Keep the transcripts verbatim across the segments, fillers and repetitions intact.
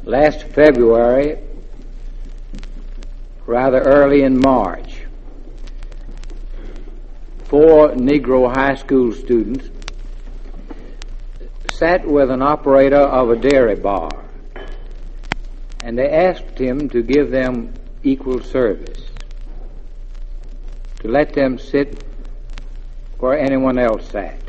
Last February, rather early in March, four Negro high school students sat with an operator of a dairy bar, and they asked him to give them equal service, to let them sit where anyone else sat.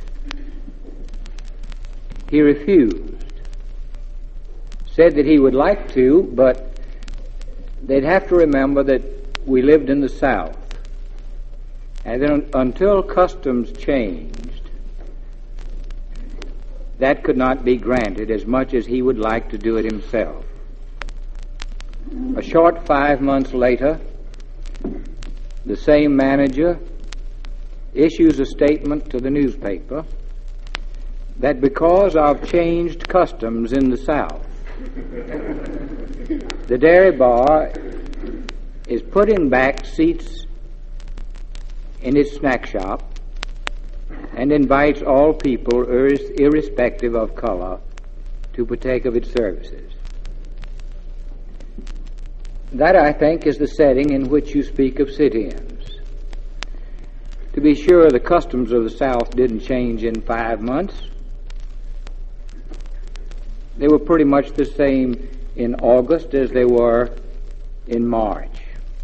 He refused, said that he would like to, but they'd have to remember that we lived in the South, and then until customs changed, that could not be granted as much as he would like to do it himself. A short five months later, the same manager issues a statement to the newspaper that because of changed customs in the South, the dairy bar is putting back seats in its snack shop and invites all people, irres- irrespective of color, to partake of its services. That, I think, is the setting in which you speak of sit-ins. To be sure, the customs of the South didn't change in five months. They were pretty much the same in August as they were in March.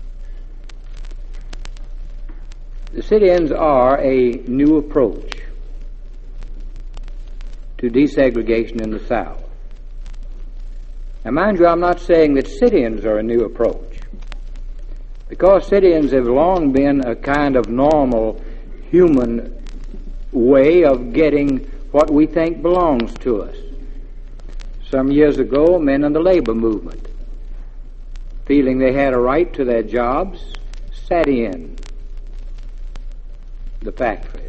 The sit-ins are a new approach to desegregation in the South. Now, mind you, I'm not saying that sit-ins are a new approach, because sit-ins have long been a kind of normal human way of getting what we think belongs to us. Some years ago, men in the labor movement, feeling they had a right to their jobs, sat in the factories.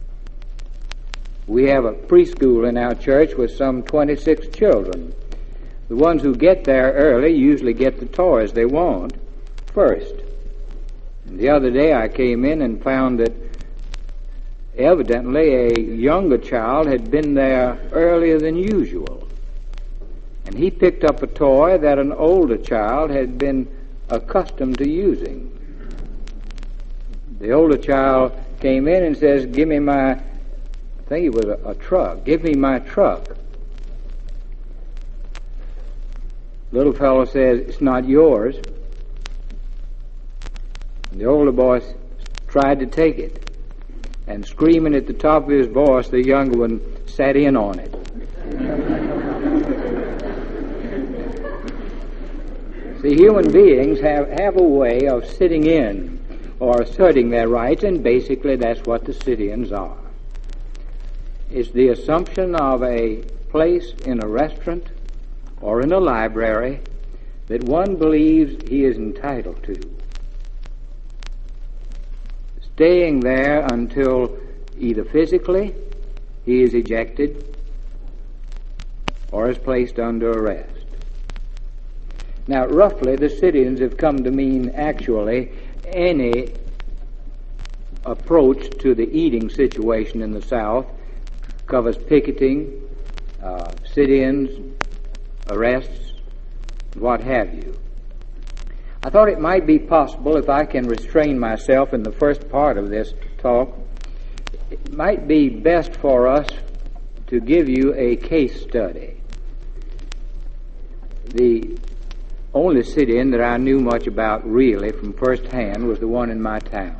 We have a preschool in our church with some twenty-six children. The ones who get there early usually get the toys they want first. And the other day I came in and found that evidently a younger child had been there earlier than usual. And he picked up a toy that an older child had been accustomed to using. The older child came in and says, give me my, I think it was a, a truck, give me my truck. Little fellow says, it's not yours. And the older boy tried to take it, and screaming at the top of his voice, the younger one sat in on it. See, human beings have, have a way of sitting in or asserting their rights, and basically that's what the sit-ins are. It's the assumption of a place in a restaurant or in a library that one believes he is entitled to, staying there until either physically he is ejected or is placed under arrest. Now, roughly, the sit-ins have come to mean actually any approach to the eating situation in the South. Covers picketing, uh, sit-ins, arrests, what have you. I thought it might be possible, if I can restrain myself in the first part of this talk, it might be best for us to give you a case study. The only sit-in that I knew much about really from first hand was the one in my town.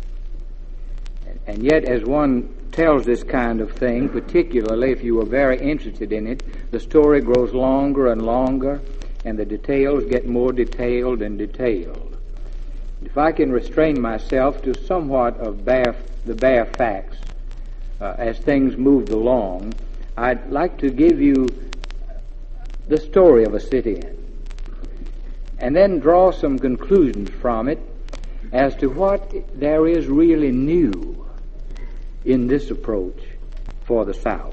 And yet, as one tells this kind of thing, particularly if you are very interested in it, the story grows longer and longer, and the details get more detailed and detailed. If I can restrain myself to somewhat of bare, the bare facts uh, as things moved along, I'd like to give you the story of a sit-in, and then draw some conclusions from it as to what there is really new in this approach for the South.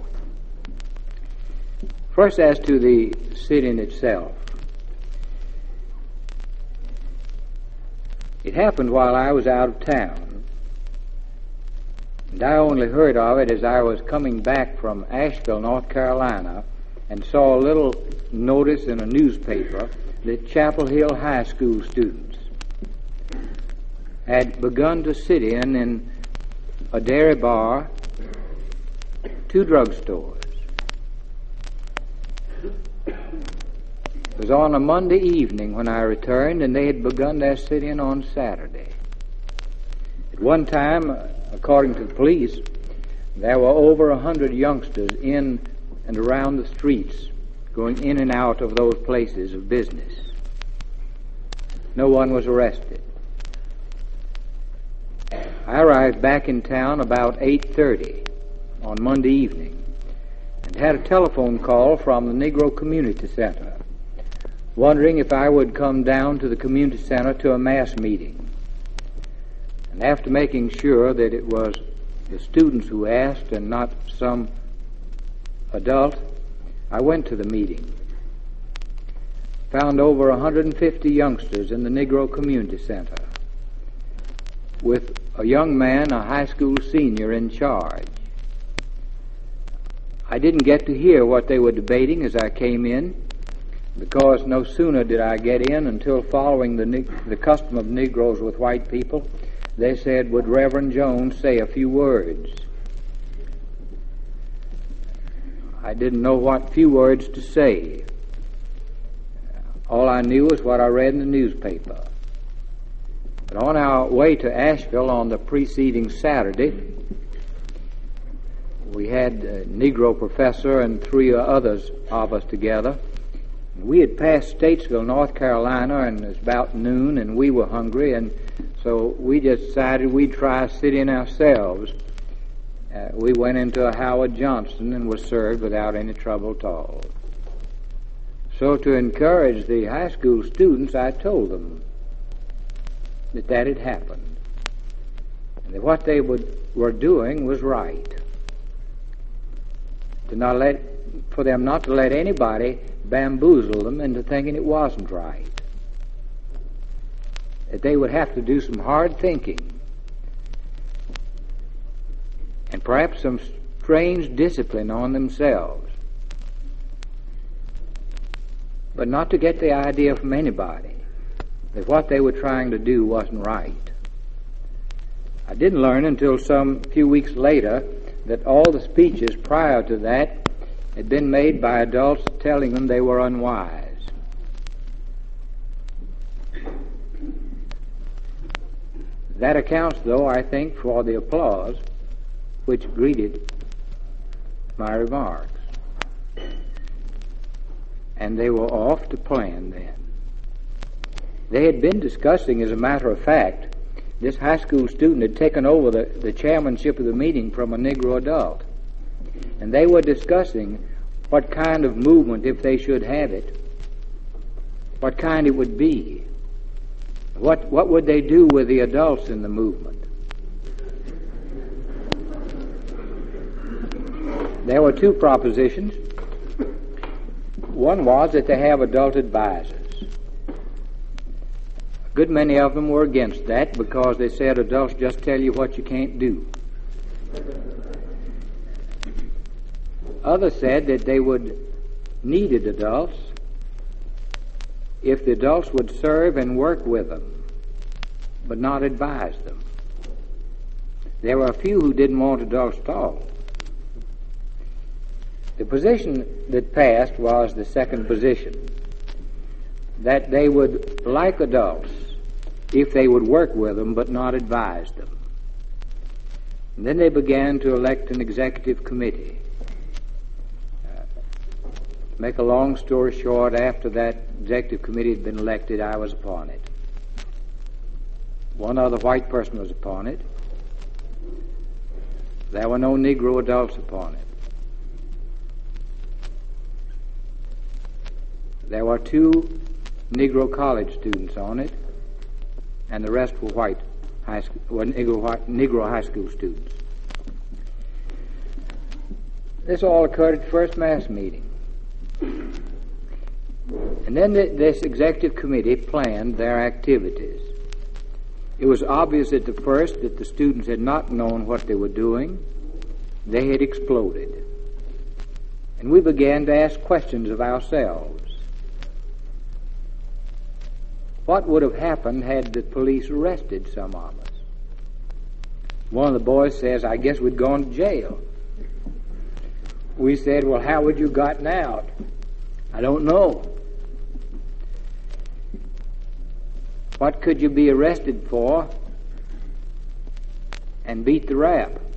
First, as to the sit-in itself. It happened while I was out of town, and I only heard of it as I was coming back from Asheville, North Carolina, and saw a little notice in a newspaper that Chapel Hill High School students had begun to sit in in a dairy bar, two drugstores. It was on a Monday evening when I returned, and they had begun their sit-in on Saturday. At one time, according to the police, there were over a hundred youngsters in and around the streets, going in and out of those places of business. No one was arrested. I arrived back in town about eight thirty on Monday evening and had a telephone call from the Negro Community Center, wondering if I would come down to the community center to a mass meeting. And after making sure that it was the students who asked and not some adult, I went to the meeting. Found over one hundred fifty youngsters in the Negro Community Center, with a young man, a high school senior, in charge. I didn't get to hear what they were debating as I came in, because no sooner did I get in until, following the, the custom of Negroes with white people, they said, would Reverend Jones say a few words? I didn't know what few words to say. All I knew was what I read in the newspaper. But on our way to Asheville on the preceding Saturday, we had a Negro professor and three others of us together. We had passed Statesville, North Carolina, and it was about noon, and we were hungry, and so we just decided we'd try a sit-in ourselves. Uh, we went into a Howard Johnston and was served without any trouble at all. So to encourage the high school students, I told them that that had happened, and that what they would, were doing was right. To not let, for them not to let anybody bamboozle them into thinking it wasn't right. That they would have to do some hard thinking and perhaps some strange discipline on themselves, but not to get the idea from anybody that what they were trying to do wasn't right. I didn't learn until some few weeks later that all the speeches prior to that had been made by adults telling them they were unwise. That accounts, though, I think, for the applause which greeted my remarks. And they were off to plan then. They had been discussing, as a matter of fact, this high school student had taken over the, the chairmanship of the meeting from a Negro adult. And they were discussing what kind of movement, if they should have it, what kind it would be. What, what would they do with the adults in the movement? There were two propositions. One was that they have adult advisors. A good many of them were against that because they said adults just tell you what you can't do. Others said that they would needed adults if the adults would serve and work with them, but not advise them. There were a few who didn't want adults at all. The position that passed was the second position, that they would like adults if they would work with them, but not advise them. And then they began to elect an executive committee. Make a long story short, after that executive committee had been elected, I was upon it. One other white person was upon it. There were no Negro adults upon it. There were two Negro college students on it, and the rest were white high school, were Negro, white, Negro high school students. This all occurred at the first mass meeting. And then the, this executive committee planned their activities. It was obvious at the first that the students had not known what they were doing. They had exploded. And we began to ask questions of ourselves. What would have happened had the police arrested some of us? One of the boys says, I guess we'd gone to jail. We said, well, how would you gotten out? I don't know. What could you be arrested for and beat the rap?